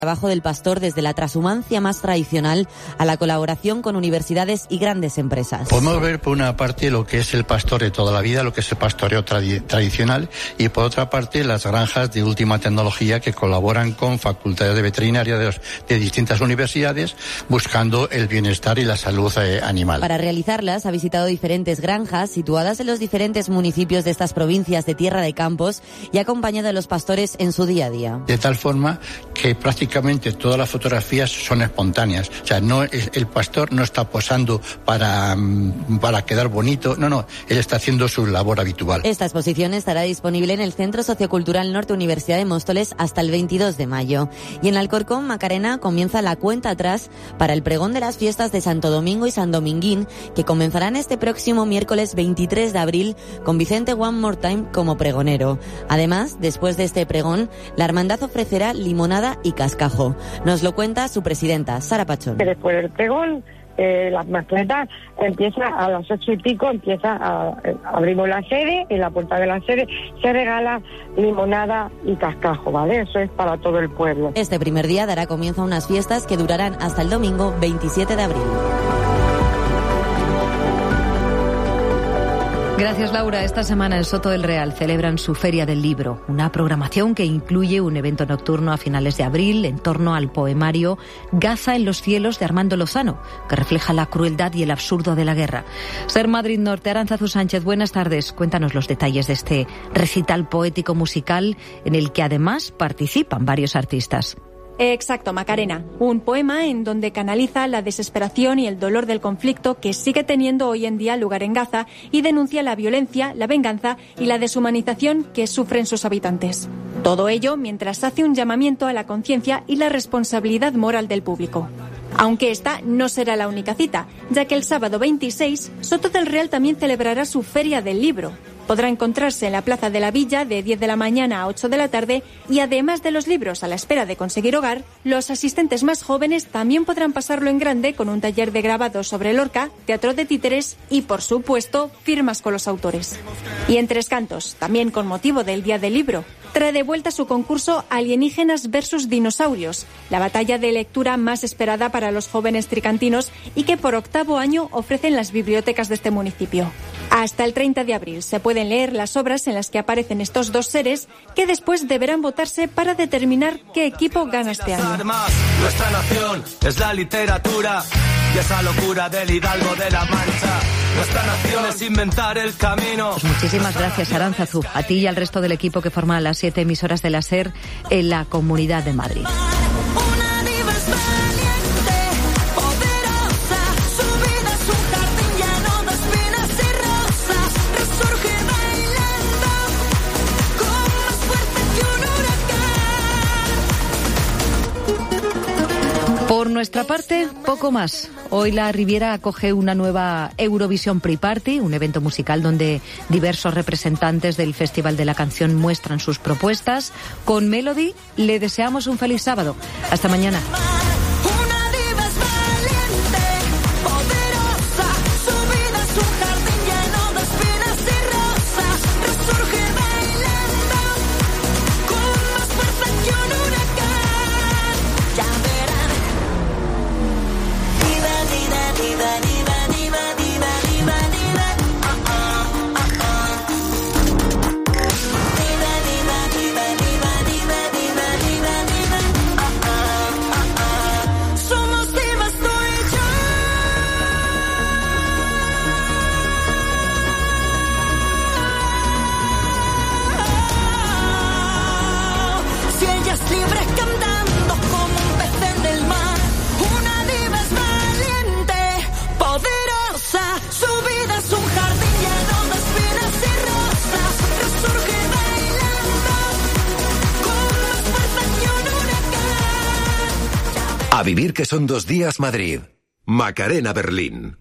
Trabajo del pastor desde la transhumancia más tradicional a la colaboración con universidades y grandes empresas. Podemos ver por una parte lo que es el pastor de toda la vida, lo que es el pastoreo tradicional, y por otra parte las granjas de última tecnología que colaboran con facultades de veterinaria de distintas universidades buscando el bienestar y la salud animal. Para realizarlas ha visitado diferentes granjas situadas en los diferentes municipios de estas provincias de Tierra de Campos y ha acompañado a los pastores en su día a día. De tal forma que prácticamente todas las fotografías son espontáneas. O sea, el pastor no está posando para quedar bonito. No, él está haciendo su labor habitual. Esta exposición estará disponible en el Centro Sociocultural Norte Universidad de Móstoles hasta el 22 de mayo. Y en Alcorcón, Macarena, comienza la cuenta atrás para el pregón de las fiestas de Santo Domingo y San Dominguín, que comenzarán este próximo miércoles 23 de abril con Vicente One More Time como pregonero. Además, después de este pregón, la hermandad ofrecerá limonada y cascajo. Nos lo cuenta su presidenta, Sara Pachón. Después del pregón, la mascleta empieza a las 8:30, abrimos la sede, en la puerta de la sede se regala limonada y cascajo, ¿vale? Eso es para todo el pueblo. Este primer día dará comienzo a unas fiestas que durarán hasta el domingo 27 de abril. Gracias, Laura. Esta semana en Soto del Real celebran su Feria del Libro, una programación que incluye un evento nocturno a finales de abril en torno al poemario Gaza en los cielos de Armando Lozano, que refleja la crueldad y el absurdo de la guerra. Ser Madrid Norte, Arantzazu Sánchez, buenas tardes. Cuéntanos los detalles de este recital poético musical en el que además participan varios artistas. Exacto, Macarena. Un poema en donde canaliza la desesperación y el dolor del conflicto que sigue teniendo hoy en día lugar en Gaza y denuncia la violencia, la venganza y la deshumanización que sufren sus habitantes. Todo ello mientras hace un llamamiento a la conciencia y la responsabilidad moral del público. Aunque esta no será la única cita, ya que el sábado 26, Soto del Real también celebrará su Feria del Libro. Podrá encontrarse en la Plaza de la Villa de 10 de la mañana a 8 de la tarde y además de los libros a la espera de conseguir hogar, los asistentes más jóvenes también podrán pasarlo en grande con un taller de grabado sobre Lorca, teatro de títeres y, por supuesto, firmas con los autores. Y en Tres Cantos, también con motivo del Día del Libro, trae de vuelta su concurso Alienígenas versus Dinosaurios, la batalla de lectura más esperada para los jóvenes tricantinos y que por 8º año ofrecen las bibliotecas de este municipio. Hasta el 30 de abril se pueden leer las obras en las que aparecen estos dos seres que después deberán votarse para determinar qué equipo gana este año. Nuestra nación es la literatura y esa locura del Hidalgo de la Mancha. Nuestra nación es inventar el camino. Pues muchísimas gracias, Arantzazu, a ti y al resto del equipo que forma las 7 emisoras de la SER en la Comunidad de Madrid. Por nuestra parte, poco más. Hoy la Riviera acoge una nueva Eurovisión Pre-Party, un evento musical donde diversos representantes del Festival de la Canción muestran sus propuestas. Con Melody le deseamos un feliz sábado. Hasta mañana. A vivir que son 2 días Madrid. Macarena Berlín.